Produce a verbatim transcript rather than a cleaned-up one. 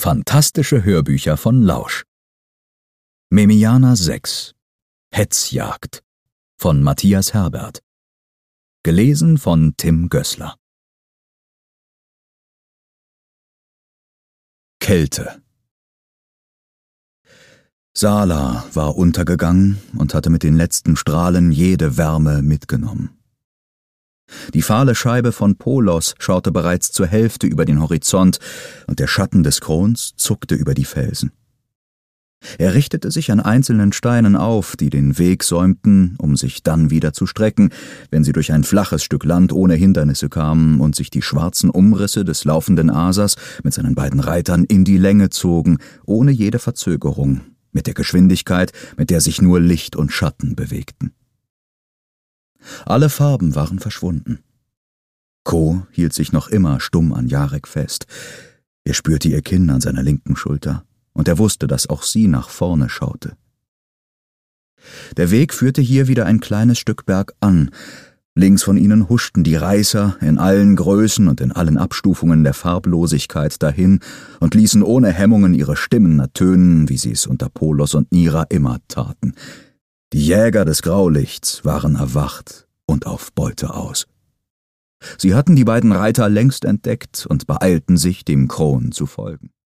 Fantastische Hörbücher von Lausch. Memiana sechs Hetzjagd von Matthias Herbert. Gelesen von Tim Gößler. Kälte. Sala war untergegangen und hatte mit den letzten Strahlen jede Wärme mitgenommen. Die fahle Scheibe von Polos schaute bereits zur Hälfte über den Horizont, und der Schatten des Krons zuckte über die Felsen. Er richtete sich an einzelnen Steinen auf, die den Weg säumten, um sich dann wieder zu strecken, wenn sie durch ein flaches Stück Land ohne Hindernisse kamen und sich die schwarzen Umrisse des laufenden Asas mit seinen beiden Reitern in die Länge zogen, ohne jede Verzögerung, mit der Geschwindigkeit, mit der sich nur Licht und Schatten bewegten. Alle Farben waren verschwunden. Ko hielt sich noch immer stumm an Jarek fest. Er spürte ihr Kinn an seiner linken Schulter, und er wusste, dass auch sie nach vorne schaute. Der Weg führte hier wieder ein kleines Stück bergan. Links von ihnen huschten die Reißer in allen Größen und in allen Abstufungen der Farblosigkeit dahin und ließen ohne Hemmungen ihre Stimmen ertönen, wie sie es unter Polos und Nira immer taten. Die Jäger des Graulichts waren erwacht und auf Beute aus. Sie hatten die beiden Reiter längst entdeckt und beeilten sich, dem Kron zu folgen.